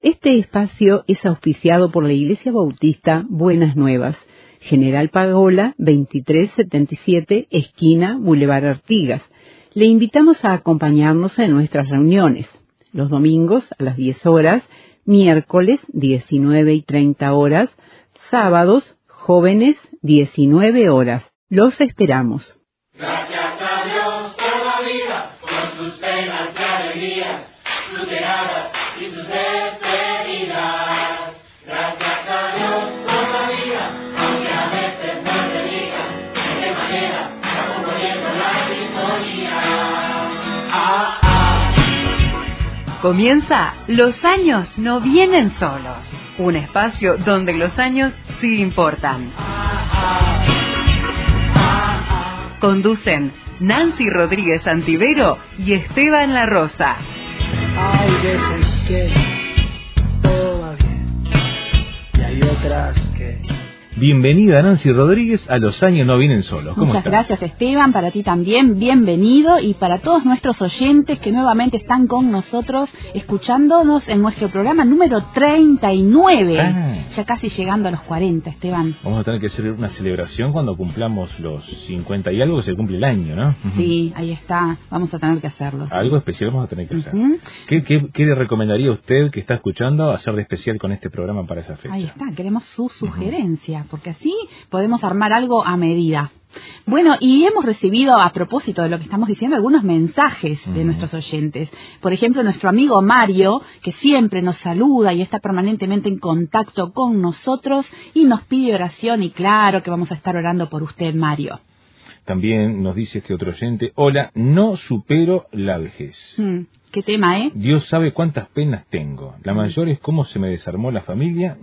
Este espacio es auspiciado por la Iglesia Bautista Buenas Nuevas, General Pagola 2377, esquina Boulevard Artigas. Le invitamos a acompañarnos en nuestras reuniones, los domingos a las 10 horas, miércoles 19:30 horas, sábados jóvenes 19 horas. Los esperamos. Gracias a Dios por la vida, por sus penas y alegrías, sus llegadas y sus despedidas. Gracias a Dios por la vida, aunque a veces no te digan de qué manera va componiendo la sinfonía. Comienza Los años no vienen solos, un espacio donde los años sí importan. Conducen Nancy Rodríguez Antivero y Esteban La Rosa. Hay veces que todo va bien y hay otras que... Bienvenida Nancy Rodríguez a Los años no vienen solos. ¿Cómo Muchas estás? gracias, Esteban, para ti también, bienvenido, y para todos nuestros oyentes que nuevamente están con nosotros escuchándonos en nuestro programa número 39, ya casi llegando a los 40, Esteban. Vamos a tener que hacer una celebración cuando cumplamos los 50 y algo, que se cumple el año, ¿no? Sí, ahí está, vamos a tener que hacerlo. ¿Sí? Algo especial vamos a tener que hacer. ¿Qué le recomendaría a usted que está escuchando hacer de especial con este programa para esa fecha? Ahí está, queremos su sugerencia, porque así podemos armar algo a medida. Bueno, y hemos recibido, a propósito de lo que estamos diciendo, algunos mensajes de nuestros oyentes. Por ejemplo, nuestro amigo Mario, que siempre nos saluda y está permanentemente en contacto con nosotros y nos pide oración, y claro que vamos a estar orando por usted, Mario. También nos dice este otro oyente: hola, no supero la vejez. ¿Qué tema, Dios sabe cuántas penas tengo. La mayor es cómo se me desarmó la familia.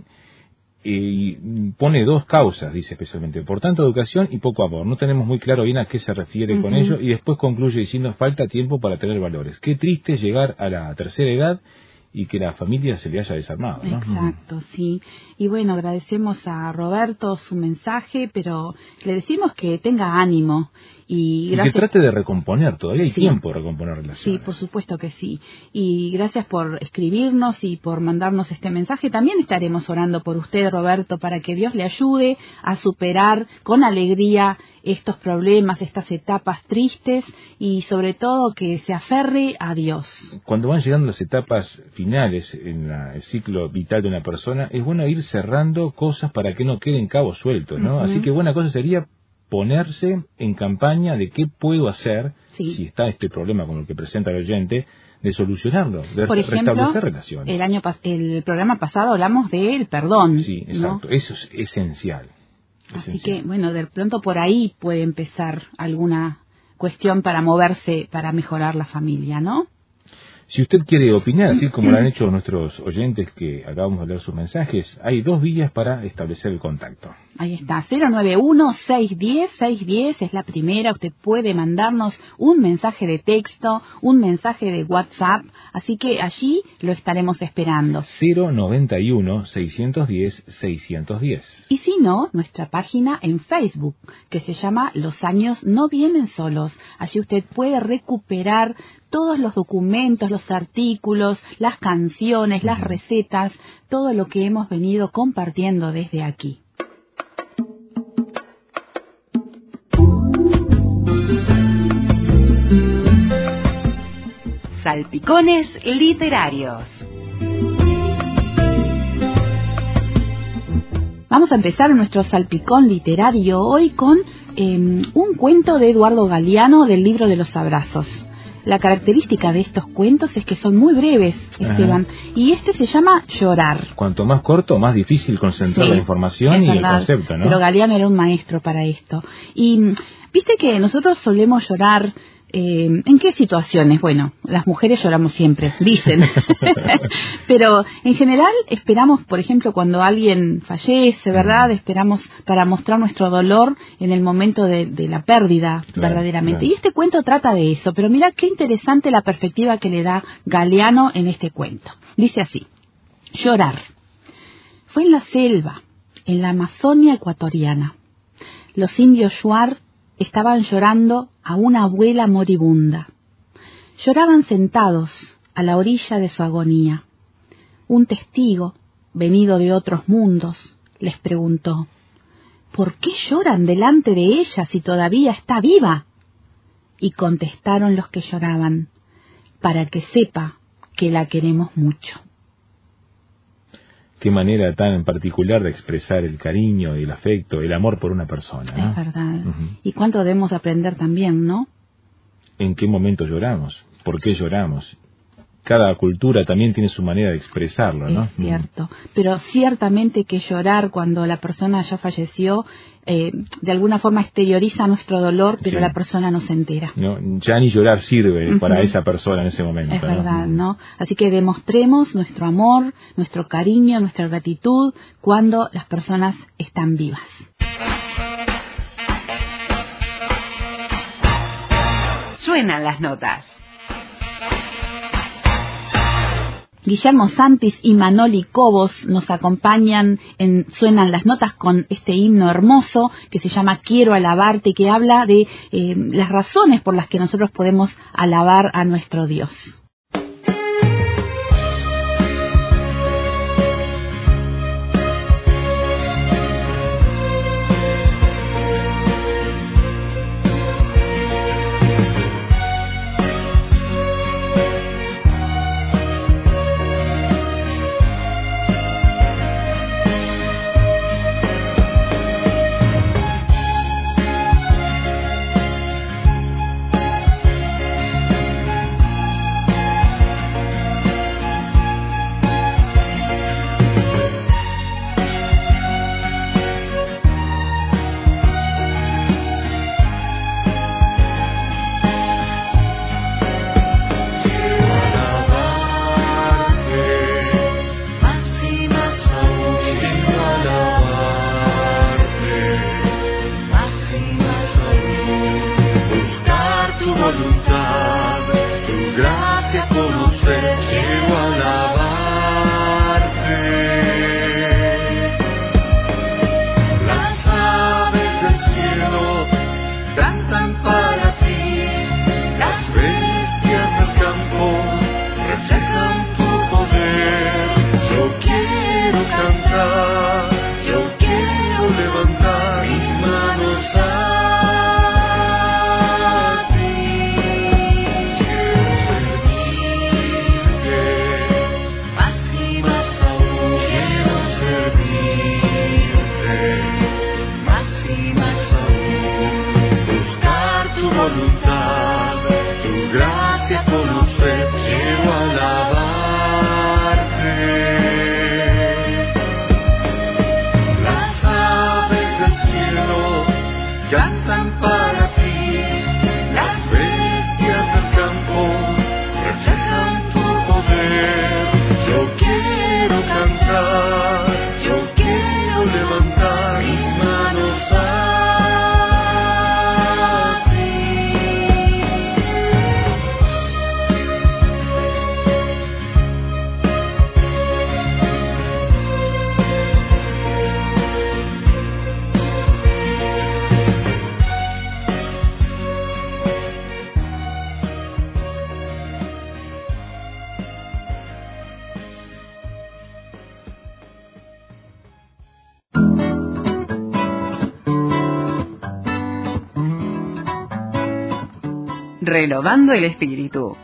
Y pone dos causas, dice especialmente: por tanta educación y poco amor. No tenemos muy claro bien a qué se refiere con ello, y después concluye diciendo: falta tiempo para tener valores. Qué triste llegar a la tercera edad y que la familia se le haya desarmado, ¿no? Exacto, sí. Y bueno, agradecemos a Roberto su mensaje, pero le decimos que tenga ánimo. Y que trate de recomponer, todavía hay tiempo de recomponer relaciones. Sí, por supuesto que sí. Y gracias por escribirnos y por mandarnos este mensaje. También estaremos orando por usted, Roberto, para que Dios le ayude a superar con alegría estos problemas, estas etapas tristes, y sobre todo que se aferre a Dios. Cuando van llegando las etapas finales en el ciclo vital de una persona, es bueno ir cerrando cosas para que no queden cabos sueltos, ¿no? Así que buena cosa sería ponerse en campaña de qué puedo hacer, si está este problema como el que presenta el oyente, de solucionarlo, de Por ejemplo, restablecer relaciones. El programa pasado hablamos del perdón. Sí, exacto, ¿no? Eso es esencial. Así que, bueno, de pronto por ahí puede empezar alguna cuestión para moverse, para mejorar la familia, ¿no? Si usted quiere opinar, así como lo han hecho nuestros oyentes que acabamos de leer sus mensajes, hay dos vías para establecer el contacto. Ahí está, 091-610-610 es la primera. Usted puede mandarnos un mensaje de texto, un mensaje de WhatsApp, así que allí lo estaremos esperando. 091-610-610. Y si no, nuestra página en Facebook, que se llama Los años no vienen solos. Allí usted puede recuperar todos los documentos, los artículos, las canciones, las recetas, todo lo que hemos venido compartiendo desde aquí. Salpicones literarios. Vamos a empezar nuestro salpicón literario hoy con un cuento de Eduardo Galeano del libro de los abrazos. La característica de estos cuentos es que son muy breves, Esteban, y este se llama Llorar. Cuanto más corto, más difícil concentrar la información y el concepto, ¿no? Pero Galeano era un maestro para esto. Y viste que nosotros solemos llorar. ¿En qué situaciones? Bueno, las mujeres lloramos siempre, dicen. Pero en general esperamos, por ejemplo, cuando alguien fallece, ¿verdad? Esperamos para mostrar nuestro dolor en el momento de la pérdida, verdaderamente. Claro. Y este cuento trata de eso, pero mira qué interesante la perspectiva que le da Galeano en este cuento. Dice así: Llorar. Fue en la selva, en la Amazonia ecuatoriana. Los indios Shuar estaban llorando a una abuela moribunda. Lloraban sentados a la orilla de su agonía. un testigo, venido de otros mundos, les preguntó: ¿por qué lloran delante de ella si todavía está viva? Y contestaron los que lloraban: para que sepa que la queremos mucho. Qué manera tan particular de expresar el cariño, el afecto, el amor por una persona, ¿no? Es verdad. Ujú. Y cuánto debemos aprender también, ¿no? ¿En qué momento lloramos? ¿Por qué lloramos? Cada cultura también tiene su manera de expresarlo, ¿no? Es cierto, pero ciertamente que llorar cuando la persona ya falleció, de alguna forma exterioriza nuestro dolor, pero Sí. la persona no se entera. No, ya ni llorar sirve para Ujú. esa persona en ese momento. Es verdad, ¿no? Así que demostremos nuestro amor, nuestro cariño, nuestra gratitud cuando las personas están vivas. Suenan las notas. Guillermo Santis y Manoli Cobos nos acompañan en Suenan las Notas con este himno hermoso que se llama Quiero alabarte, y que habla de las razones por las que nosotros podemos alabar a nuestro Dios. Renovando el espíritu.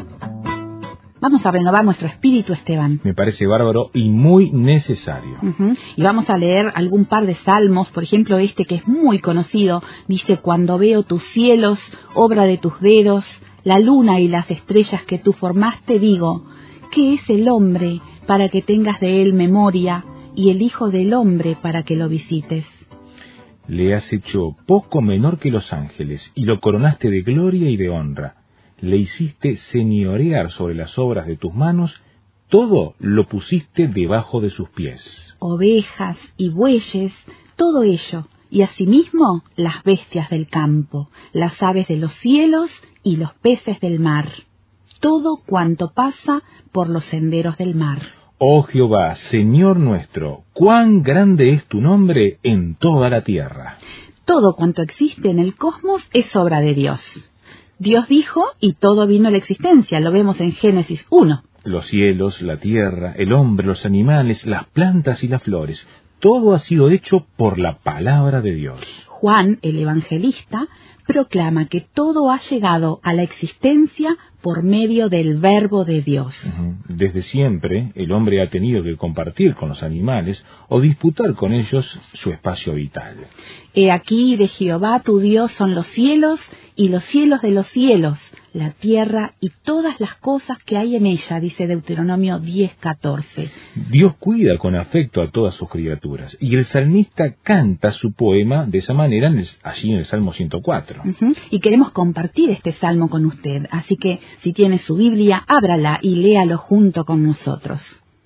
Vamos a renovar nuestro espíritu, Esteban. Me parece bárbaro y muy necesario. Ujú. Y vamos a leer algún par de salmos, por ejemplo este que es muy conocido, dice: cuando veo tus cielos, obra de tus dedos, la luna y las estrellas que tú formaste, digo, ¿qué es el hombre para que tengas de él memoria, y el hijo del hombre para que lo visites? Le has hecho poco menor que los ángeles, y lo coronaste de gloria y de honra. Le hiciste señorear sobre las obras de tus manos, todo lo pusiste debajo de sus pies. Ovejas y bueyes, todo ello, y asimismo las bestias del campo, las aves de los cielos y los peces del mar, todo cuanto pasa por los senderos del mar. Oh Jehová, Señor nuestro, cuán grande es tu nombre en toda la tierra. Todo cuanto existe en el cosmos es obra de Dios. Dios dijo y todo vino a la existencia, lo vemos en Génesis 1. Los cielos, la tierra, el hombre, los animales, las plantas y las flores, todo ha sido hecho por la palabra de Dios. Juan, el evangelista, proclama que todo ha llegado a la existencia por medio del Verbo de Dios. Desde siempre, el hombre ha tenido que compartir con los animales o disputar con ellos su espacio vital. He aquí de Jehová tu Dios son los cielos y los cielos de los cielos, la tierra y todas las cosas que hay en ella, dice Deuteronomio 10:14. Dios cuida con afecto a todas sus criaturas, y el salmista canta su poema de esa manera allí en el Salmo 104. Y queremos compartir este salmo con usted, así que si tiene su Biblia, ábrala y léalo junto con nosotros.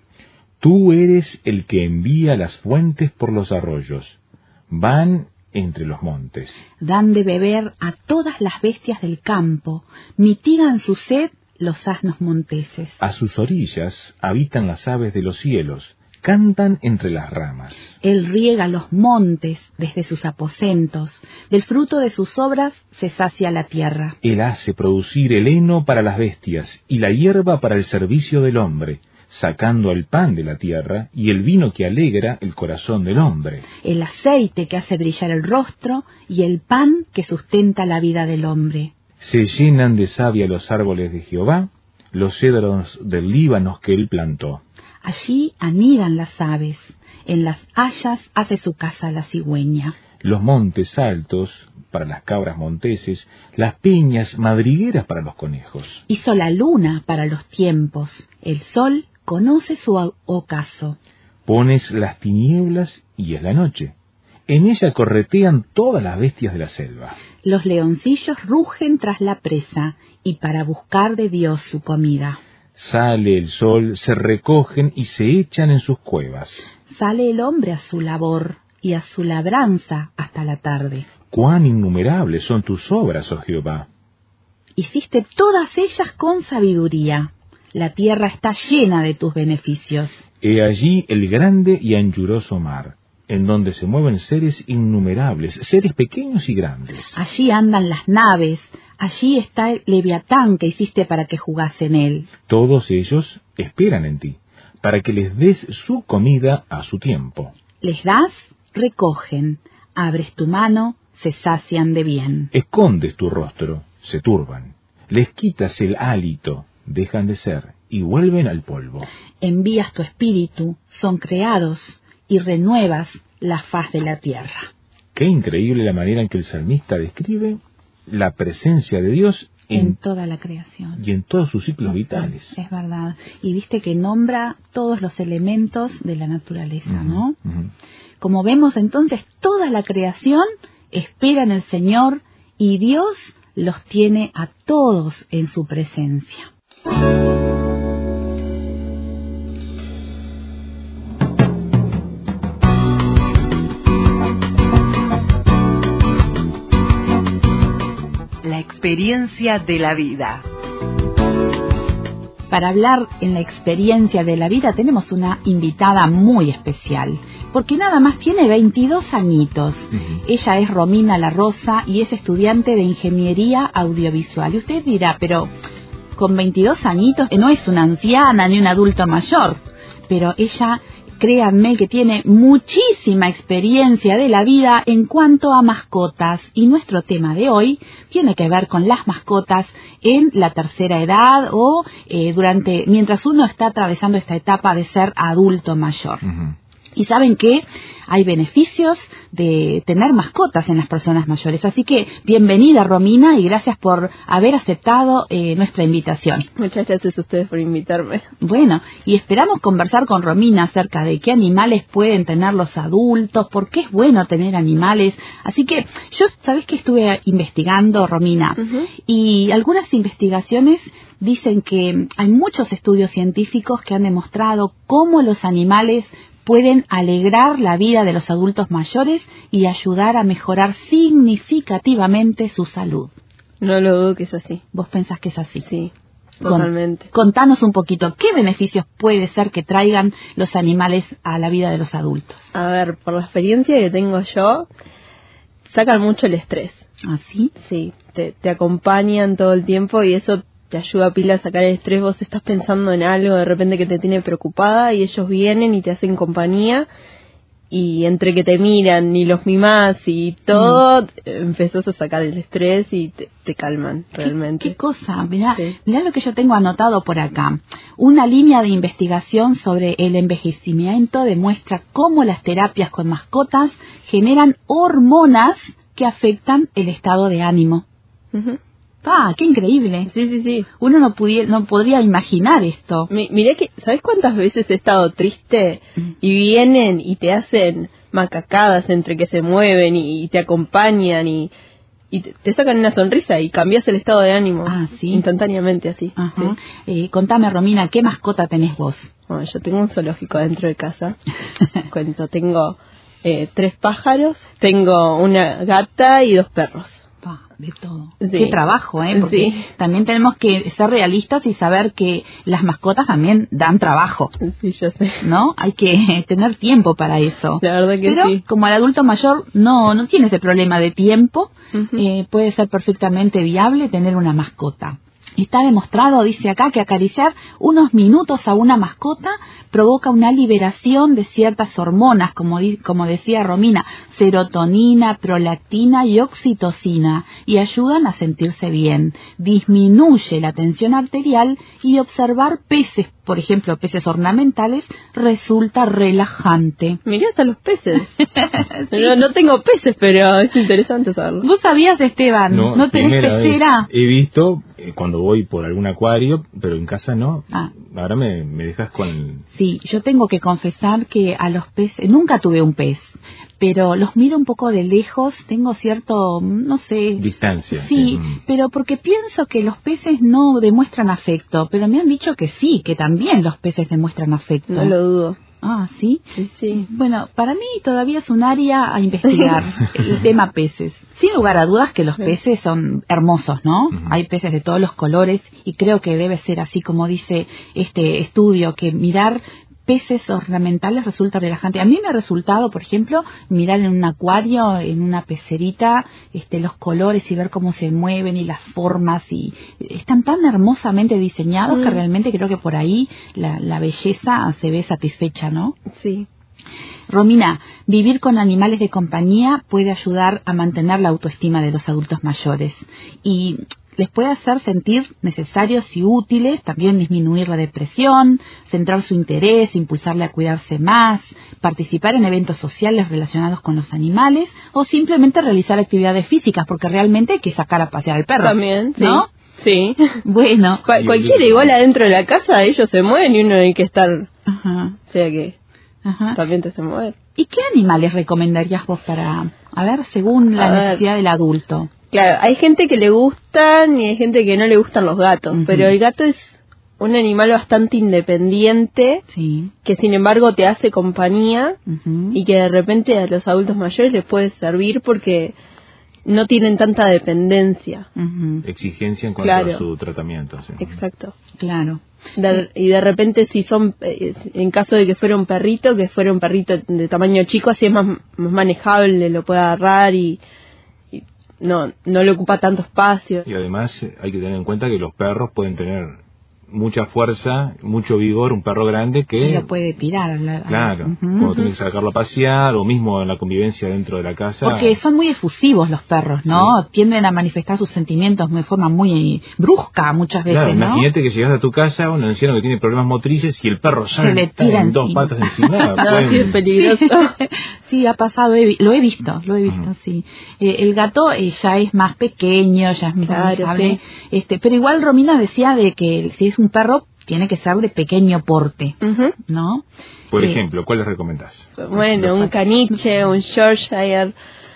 Tú eres el que envía las fuentes por los arroyos, van entre los montes. Dan de beber a todas las bestias del campo, mitigan su sed los asnos monteses. A sus orillas habitan las aves de los cielos, cantan entre las ramas. Él riega los montes desde sus aposentos, del fruto de sus obras se sacia la tierra. Él hace producir el heno para las bestias y la hierba para el servicio del hombre, sacando el pan de la tierra y el vino que alegra el corazón del hombre. El aceite que hace brillar el rostro y el pan que sustenta la vida del hombre. Se llenan de savia los árboles de Jehová, los cedros del Líbano que él plantó. Allí anidan las aves, en las hayas hace su casa la cigüeña. Los montes altos para las cabras monteses, las peñas madrigueras para los conejos. Hizo la luna para los tiempos, el sol conoce su ocaso. Pones las tinieblas y es la noche. En ella corretean todas las bestias de la selva. Los leoncillos rugen tras la presa y para buscar de Dios su comida. Sale el sol, se recogen y se echan en sus cuevas. Sale el hombre a su labor y a su labranza hasta la tarde. Cuán innumerables son tus obras, oh Jehová. Hiciste todas ellas con sabiduría. La tierra está llena de tus beneficios. He allí el grande y anchuroso mar, en donde se mueven seres innumerables, seres pequeños y grandes. Allí andan las naves, allí está el leviatán que hiciste para que jugase en él. Todos ellos esperan en ti, para que les des su comida a su tiempo. Les das, recogen, abres tu mano, se sacian de bien. Escondes tu rostro, se turban. Les quitas el hálito, dejan de ser y vuelven al polvo. Envías tu espíritu, son creados, y renuevas la faz de la tierra. Qué increíble la manera en que el salmista describe la presencia de Dios en toda la creación y en todos sus ciclos vitales. Es verdad. Y viste que nombra todos los elementos de la naturaleza, ¿no? Como vemos entonces, toda la creación espera en el Señor y Dios los tiene a todos en su presencia. La experiencia de la vida. Para hablar en la experiencia de la vida tenemos una invitada muy especial, porque nada más tiene 22 añitos. Ella es Romina La Rosa y es estudiante de Ingeniería Audiovisual. Y usted dirá, pero con 22 añitos no es una anciana ni un adulto mayor, pero ella, créanme que tiene muchísima experiencia de la vida en cuanto a mascotas, y nuestro tema de hoy tiene que ver con las mascotas en la tercera edad o mientras uno está atravesando esta etapa de ser adulto mayor. Y saben que hay beneficios de tener mascotas en las personas mayores. Así que bienvenida, Romina, y gracias por haber aceptado nuestra invitación. Muchas gracias a ustedes por invitarme. Bueno, y esperamos conversar con Romina acerca de qué animales pueden tener los adultos, por qué es bueno tener animales. Así que yo, ¿sabés que estuve investigando, Romina? Y algunas investigaciones dicen que hay muchos estudios científicos que han demostrado cómo los animales pueden alegrar la vida de los adultos mayores y ayudar a mejorar significativamente su salud. No lo dudo que es así. ¿Vos pensás que es así? Sí, totalmente. Contanos un poquito, ¿qué beneficios puede ser que traigan los animales a la vida de los adultos? A ver, por la experiencia que tengo yo, sacan mucho el estrés. ¿Ah, sí? Sí, te acompañan todo el tiempo y eso te ayuda pila a sacar el estrés. Vos estás pensando en algo de repente que te tiene preocupada y ellos vienen y te hacen compañía. Y entre que te miran y los mimás y todo, empezás a sacar el estrés y te calman realmente. ¿Qué cosa? Mirá, Sí. mirá lo que yo tengo anotado por acá. Una línea de investigación sobre el envejecimiento demuestra cómo las terapias con mascotas generan hormonas que afectan el estado de ánimo. Ujú. ¡Ah, qué increíble! Sí, sí, sí. Uno no podría imaginar esto. Mirá que, ¿sabes cuántas veces he estado triste? Y vienen y te hacen macacadas entre que se mueven y te acompañan y te sacan una sonrisa y cambias el estado de ánimo. Ah, ¿sí? Instantáneamente así. Ajá. Sí. Contame, Romina, ¿qué mascota tenés vos? Bueno, yo tengo un zoológico dentro de casa. Cuento, tengo 3 pájaros, tengo una gata y 2 perros. De todo. Sí. Qué trabajo, ¿eh? Porque Sí. también tenemos que ser realistas y saber que las mascotas también dan trabajo, Sí, yo sé. ¿no? Hay que tener tiempo para eso. La verdad que Pero sí. como el adulto mayor no tiene ese problema de tiempo, Ujú. puede ser perfectamente viable tener una mascota. Está demostrado, dice acá, que acariciar unos minutos a una mascota provoca una liberación de ciertas hormonas, como decía Romina, serotonina, prolactina y oxitocina, y ayudan a sentirse bien. Disminuye la tensión arterial y observar peces, por ejemplo, peces ornamentales, resulta relajante. Mirá hasta los peces. No tengo peces, pero es interesante saberlo. ¿Vos sabías, Esteban? ¿No tenés primera pecera? vez. He visto cuando voy por algún acuario, pero en casa no. Ah. Ahora me dejas con... Sí, yo tengo que confesar que a los peces, nunca tuve un pez, pero los miro un poco de lejos, tengo cierto, no sé... distancia. Sí, pero porque pienso que los peces no demuestran afecto, pero me han dicho que sí, que también los peces demuestran afecto. No lo dudo. Ah, ¿sí? Sí. Bueno, para mí todavía es un área a investigar, el tema peces. Sin lugar a dudas que los peces son hermosos, ¿no? Ujú. Hay peces de todos los colores y creo que debe ser así como dice este estudio, que mirar peces ornamentales resulta relajante. A mí me ha resultado, por ejemplo, mirar en un acuario, en una pecerita, los colores y ver cómo se mueven y las formas, y están tan hermosamente diseñados que realmente creo que por ahí la belleza se ve satisfecha, ¿no? Sí. Romina, vivir con animales de compañía puede ayudar a mantener la autoestima de los adultos mayores y les puede hacer sentir necesarios y útiles, también disminuir la depresión, centrar su interés, impulsarle a cuidarse más, participar en eventos sociales relacionados con los animales o simplemente realizar actividades físicas, porque realmente hay que sacar a pasear al perro. También, sí. ¿No? Sí. Bueno. Cualquiera igual adentro de la casa, ellos se mueven y uno hay que estar... Ajá. O sea que Ajá. también te hace mover. ¿Y qué animales recomendarías vos para, según la necesidad del adulto? Claro, hay gente que le gustan y hay gente que no le gustan los gatos, Ujú. pero el gato es un animal bastante independiente, Sí. que sin embargo te hace compañía Ujú. y que de repente a los adultos mayores les puede servir porque no tienen tanta dependencia. Ujú. Exigencia en cuanto Claro. a su tratamiento. Sí. Exacto. Claro. Y de repente si son, en caso de que fuera un perrito de tamaño chico, así es más manejable, lo puede agarrar y no le ocupa tanto espacio. Y además hay que tener en cuenta que los perros pueden tener mucha fuerza, mucho vigor, un perro grande Y que... lo puede tirar. Claro, Ujú. cuando tenés que sacarlo a pasear o mismo en la convivencia dentro de la casa. Porque son muy efusivos los perros, ¿no? Sí. Tienden a manifestar sus sentimientos de forma muy brusca muchas veces, Claro, ¿no? imagínate que llegas a tu casa, un anciano que tiene problemas motrices y el perro Se le salta tira en 2 encima. patas encima. No, pueden- sí es peligroso. Sí, ha pasado, lo he visto, Ujú. sí. El gato ya es más pequeño, ya es más Claro, manejable, pero igual Romina decía de que si es un perro tiene que ser de pequeño porte, Ujú. ¿no? Por Eh, ejemplo, ¿cuáles recomendás? Bueno, un caniche, un Yorkshire,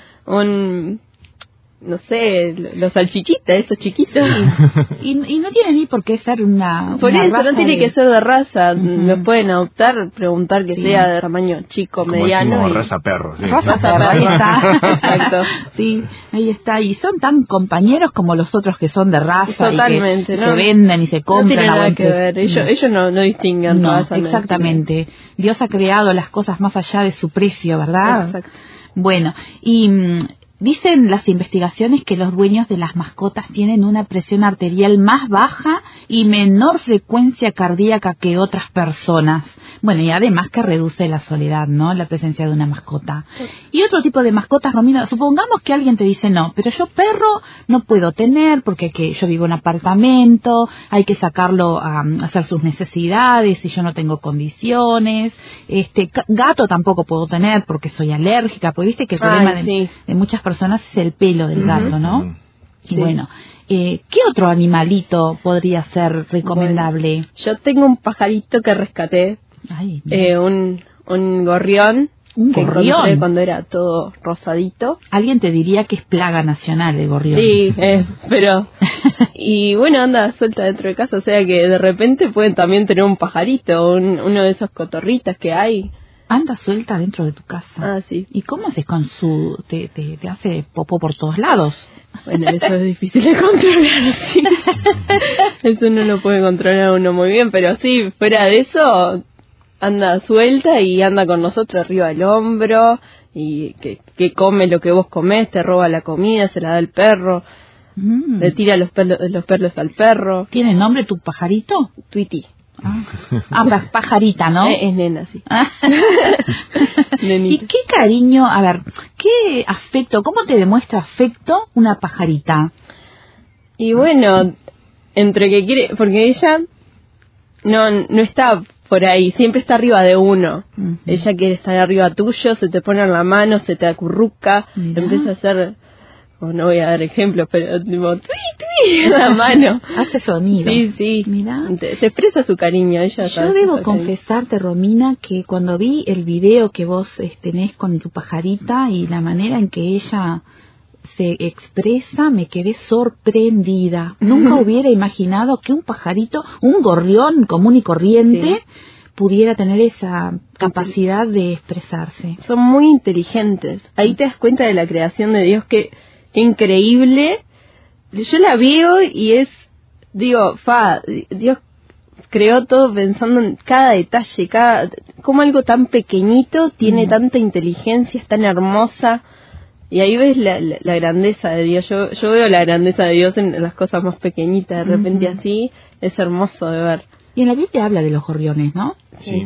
no sé, los salchichitas, esos chiquitos. Y no tiene ni por qué ser una Por una eso, raza no tiene de- que ser de raza, Ujú. los pueden adoptar, preguntar que Sí. sea de tamaño chico, Como mediano. decimos, y- raza perro. Sí. Raza Raza perro, ahí perro. está. Exacto. Sí, ahí está. Y son tan compañeros como los otros que son de raza. Totalmente, y que ¿no? se venden y se No compran tiene a nada buen que precio. ver, ellos no distinguen No, raza. no exactamente. Dios ha creado las cosas más allá de su precio, ¿verdad? Exacto. Bueno, y Dicen las investigaciones que los dueños de las mascotas tienen una presión arterial más baja y menor frecuencia cardíaca que otras personas. Bueno, y además que reduce la soledad, ¿no? La presencia de una mascota. Y otro tipo de mascotas, Romina, supongamos que alguien te dice, no, pero yo perro no puedo tener porque yo vivo en apartamento, hay que sacarlo a hacer sus necesidades y yo no tengo condiciones. Gato tampoco puedo tener porque soy alérgica, porque viste que el problema de muchas personas es el pelo del gato, ¿no? Y bueno, ¿qué otro animalito podría ser recomendable? Bueno, yo tengo un pajarito que rescaté, un gorrión. Que encontré cuando era todo rosadito. Alguien te diría que es plaga nacional el gorrión. Sí, pero... Y bueno, anda suelta dentro de casa, o sea que de repente pueden también tener un pajarito, uno de esos cotorritas que hay. Anda suelta dentro de tu casa. Ah, sí. ¿Y cómo haces con su... te hace popó por todos lados? Bueno, eso es difícil de controlar, sí. Eso no lo puede controlar uno muy bien, pero sí, fuera de eso, anda suelta y anda con nosotros arriba del hombro, y que come lo que vos comés, te roba la comida, se la da al perro, le tira los pelos al perro. ¿Tiene nombre tu pajarito? Tweety. Pajarita, ¿no? Es nena, sí. ¿Y qué cariño, a ver, qué afecto, cómo te demuestra afecto una pajarita? Y bueno, entre que quiere, porque ella no está por ahí, siempre está arriba de uno. Ella quiere estar arriba tuyo, se te pone en la mano, se te acurruca, empieza a hacer... no voy a dar ejemplos, pero tipo, ¡tui, tui! La mano. Hace sonido. Sí. Mirá. Se expresa su cariño. Yo debo confesarte, Romina, que cuando vi el video que vos tenés con tu pajarita y la manera en que ella se expresa, me quedé sorprendida. Nunca hubiera imaginado que un pajarito, un gorrión común y corriente, pudiera tener esa capacidad de expresarse. Son muy inteligentes. Ahí te das cuenta de la creación de Dios, que increíble. Yo la veo y digo, Dios creó todo pensando en cada detalle, como algo tan pequeñito tiene tanta inteligencia, es tan hermosa. Y ahí ves la grandeza de Dios. Yo veo la grandeza de Dios en las cosas más pequeñitas, de repente así, es hermoso de ver. Y en la Biblia habla de los gorriones, ¿no? Sí.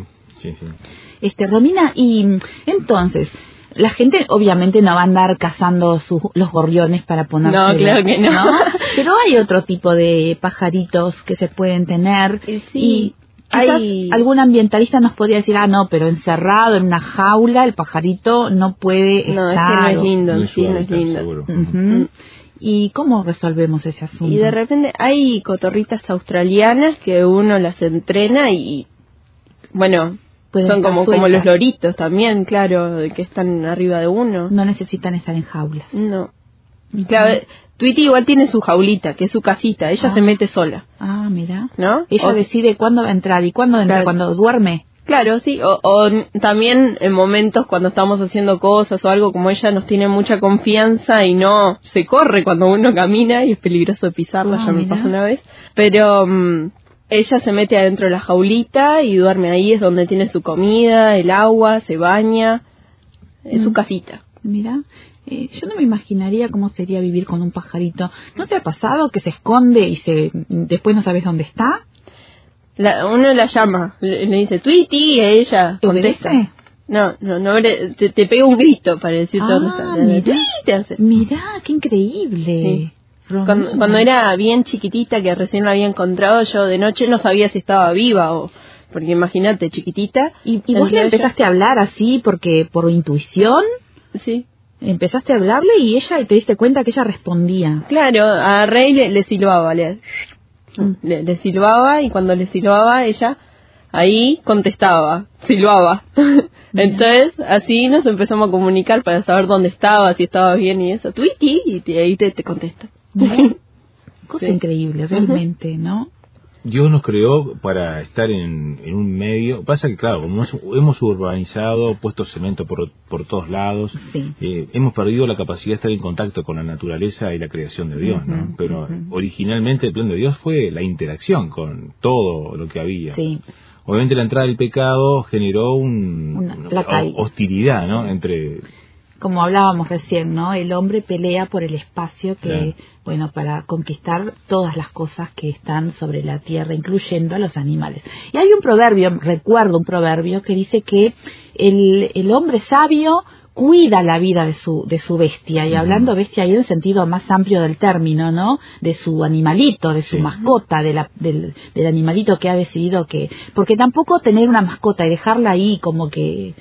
Romina, y entonces, la gente obviamente no va a andar cazando los gorriones para ponerse... No, claro que no. Pero hay otro tipo de pajaritos que se pueden tener. Y quizás algún ambientalista nos podría decir, no, pero encerrado en una jaula, el pajarito no puede estar... No, es que no es lindo, no es lindo. ¿Y cómo resolvemos ese asunto? Y de repente hay cotorritas australianas que uno las entrena y, bueno, son como los loritos también, claro, que están arriba de uno. No necesitan estar en jaulas. No. Claro, Tweety igual tiene su jaulita, que es su casita, ella se mete sola. Ah, mira. ¿No? Ella decide cuándo va a entrar y cuándo entra, cuando duerme. Claro, sí, o también en momentos cuando estamos haciendo cosas o algo, como ella nos tiene mucha confianza y no se corre cuando uno camina y es peligroso pisarla, ya me pasó una vez, pero ella se mete adentro de la jaulita y duerme ahí, es donde tiene su comida, el agua, se baña, es su casita. Mira, yo no me imaginaría cómo sería vivir con un pajarito. ¿No te ha pasado que se esconde y después no sabes dónde está? Uno la llama, le dice Tweety y ella contesta. No, te pega un grito para decirte dónde está. Mirá, qué increíble. Sí. Cuando era bien chiquitita, que recién la había encontrado, yo de noche no sabía si estaba viva porque imagínate, chiquitita. ¿Y vos le empezaste a hablar así por intuición? Sí. Empezaste a hablarle y te diste cuenta que ella respondía. Claro, a Rey le silbaba, le silbaba y cuando le silbaba ella ahí contestaba, silbaba. Entonces así nos empezamos a comunicar para saber dónde estaba, si estaba bien y eso. Tweety, y ahí te contesta. Cosa increíble, realmente, ¿no? Dios nos creó para estar en un medio. Pasa que, claro, como hemos urbanizado, puesto cemento por todos lados, hemos perdido la capacidad de estar en contacto con la naturaleza y la creación de Dios, ¿no? Pero originalmente el plan de Dios fue la interacción con todo lo que había. Sí. Obviamente la entrada del pecado generó una hostilidad, ¿no? como hablábamos recién, ¿no? El hombre pelea por el espacio que, bueno, para conquistar todas las cosas que están sobre la tierra, incluyendo a los animales. Y hay un proverbio, recuerdo un proverbio que dice que el hombre sabio cuida la vida de su bestia, y hablando bestia ahí en el sentido más amplio del término, ¿no? De su animalito, de su mascota, del animalito que ha decidido que... Porque tampoco tener una mascota y dejarla ahí como que...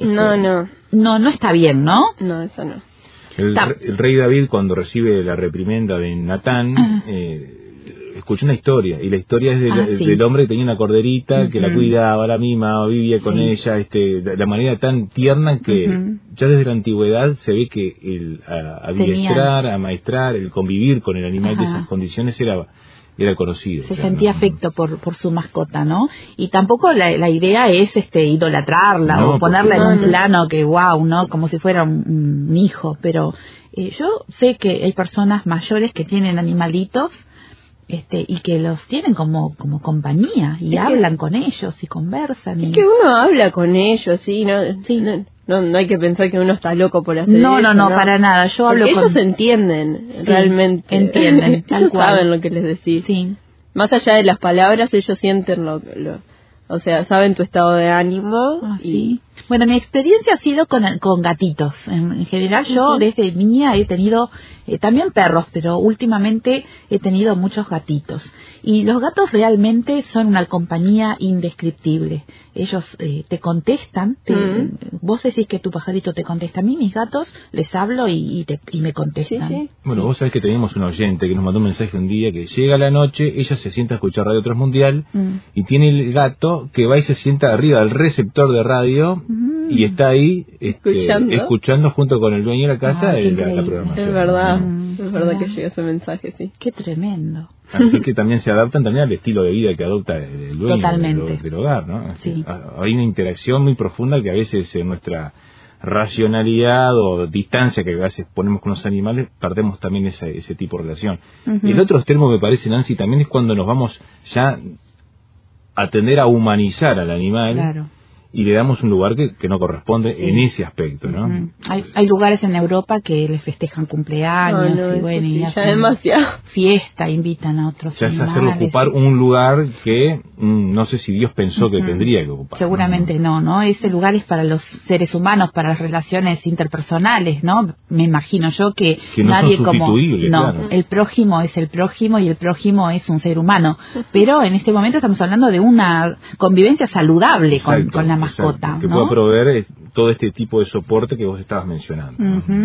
No está bien, ¿no? No, eso no. El rey David, cuando recibe la reprimenda de Natán, escuchó una historia, y la historia es del hombre que tenía una corderita, que la cuidaba, la mimaba, vivía con ella, de la manera tan tierna que ya desde la antigüedad se ve que el adiestrar, amaestrar, el convivir con el animal de esas condiciones era conocido. Se sentía afecto por su mascota, ¿no? Y tampoco la idea es idolatrarla o ponerla en un plano que wow, ¿no? Como si fuera un hijo, pero yo sé que hay personas mayores que tienen animalitos y que los tienen como compañía y hablan con ellos y conversan. Es que uno habla con ellos, no hay que pensar que uno está loco por hacer eso. No, para nada. Yo hablo porque ellos entienden, realmente. Entienden, ellos saben lo que les decís. Sí. Más allá de las palabras, ellos sienten o sea, saben tu estado de ánimo. Sí. Bueno, mi experiencia ha sido con gatitos. En general, yo desde niña he tenido también perros, pero últimamente he tenido muchos gatitos. Y los gatos realmente son una compañía indescriptible. Ellos te contestan. Vos decís que tu pajarito te contesta. A mí, mis gatos, les hablo y me contestan. Sí. Bueno, vos sabés que teníamos un oyente que nos mandó un mensaje un día que llega a la noche, ella se sienta a escuchar Radio Transmundial y tiene el gato que va y se sienta arriba del receptor de radio y está ahí escuchando junto con el dueño de la casa la programación. Es verdad que llega ese mensaje, sí. Qué tremendo. Así que también se adaptan también al estilo de vida que adopta el dueño del hogar, ¿no? Sí. Hay una interacción muy profunda que a veces en nuestra racionalidad o distancia que a veces ponemos con los animales, perdemos también ese tipo de relación. El otro extremo me parece, Nancy, también es cuando nos vamos ya a tender a humanizar al animal. Claro. Y le damos un lugar que no corresponde en ese aspecto, ¿no? Hay lugares en Europa que les festejan cumpleaños y hacen demasiado fiesta, invitan a otros ya animales. Es hacerlo ocupar un lugar que no sé si Dios pensó que tendría que ocupar. Seguramente no. Ese lugar es para los seres humanos, para las relaciones interpersonales, ¿no? Me imagino yo que no nadie son sustituibles, claro. El prójimo es el prójimo y el prójimo es un ser humano. Pero en este momento estamos hablando de una convivencia saludable con la mascota, que ¿no? pueda proveer todo este tipo de soporte que vos estabas mencionando.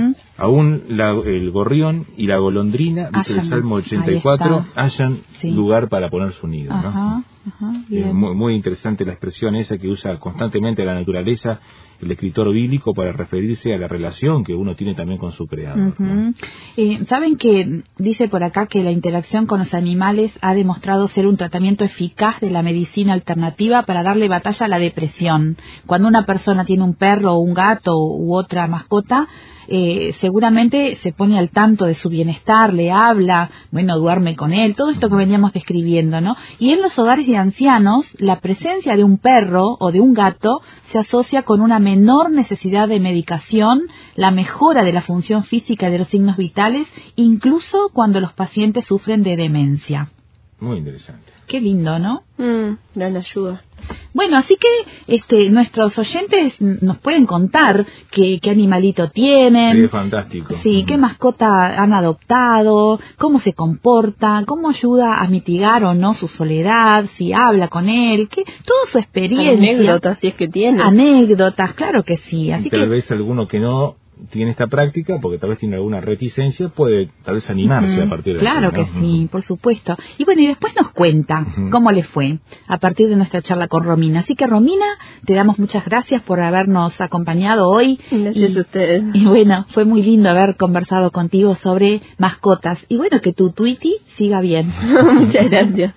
Aún el gorrión y la golondrina, dice el Salmo 84, hayan lugar para poner su nido, ¿no? Muy, muy interesante la expresión esa que usa constantemente la naturaleza el escritor bíblico para referirse a la relación que uno tiene también con su creador, ¿no? Saben que dice por acá que la interacción con los animales ha demostrado ser un tratamiento eficaz de la medicina alternativa para darle batalla a la depresión. Cuando una persona tiene un perro o un gato u otra mascota, seguramente se pone al tanto de su bienestar, le habla, duerme con él, todo esto que veníamos describiendo, ¿no? Y en los hogares de ancianos, la presencia de un perro o de un gato se asocia con una menor necesidad de medicación, la mejora de la función física y de los signos vitales, incluso cuando los pacientes sufren de demencia. Muy interesante. Qué lindo, ¿no? Gran ayuda. Bueno, así que nuestros oyentes nos pueden contar qué animalito tienen. Sí, es fantástico. Sí, qué mascota han adoptado, cómo se comporta, cómo ayuda a mitigar o no su soledad, si habla con él, toda su experiencia. Anécdotas, si es que tiene. Anécdotas, claro que sí. Así tal vez alguno que no tiene esta práctica, porque tal vez tiene alguna reticencia, puede tal vez animarse a partir de claro que sí, por supuesto. Y bueno, y después nos cuenta cómo le fue a partir de nuestra charla con Romina. Así que, Romina, te damos muchas gracias por habernos acompañado hoy. Gracias a ustedes. Y bueno, fue muy lindo haber conversado contigo sobre mascotas. Y bueno, que tu Twitty siga bien. Muchas gracias.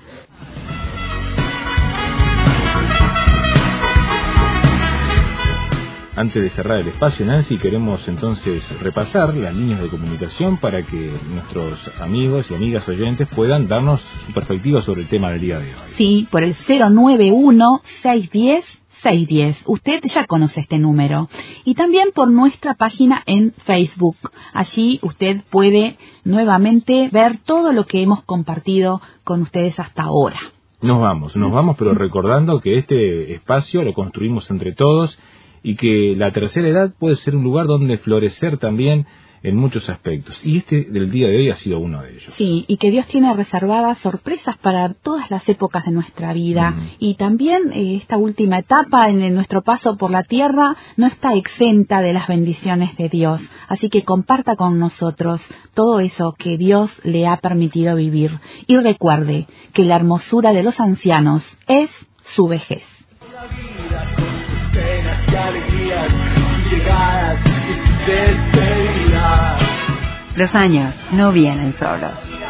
Antes de cerrar el espacio, Nancy, queremos entonces repasar las líneas de comunicación para que nuestros amigos y amigas oyentes puedan darnos su perspectiva sobre el tema del día de hoy. Sí, por el 091-610 610. Usted ya conoce este número. Y también por nuestra página en Facebook. Allí usted puede nuevamente ver todo lo que hemos compartido con ustedes hasta ahora. Nos vamos, pero recordando que este espacio lo construimos entre todos y que la tercera edad puede ser un lugar donde florecer también en muchos aspectos. Y este del día de hoy ha sido uno de ellos. Sí, y que Dios tiene reservadas sorpresas para todas las épocas de nuestra vida. Y también esta última etapa en nuestro paso por la tierra no está exenta de las bendiciones de Dios. Así que comparta con nosotros todo eso que Dios le ha permitido vivir. Y recuerde que la hermosura de los ancianos es su vejez. La vida con sus penas y alegrías, sus llegadas y sus despedidas. Los años no vienen solos.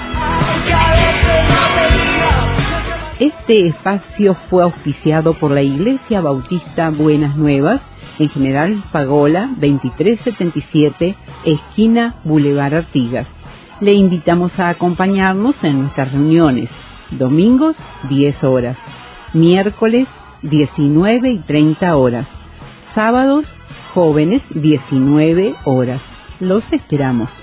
Este espacio fue auspiciado por la Iglesia Bautista Buenas Nuevas, en General Pagola 2377, esquina Boulevard Artigas. Le invitamos a acompañarnos en nuestras reuniones, domingos 10 horas, miércoles 19:30 horas, sábados jóvenes 19 horas. Los esperamos.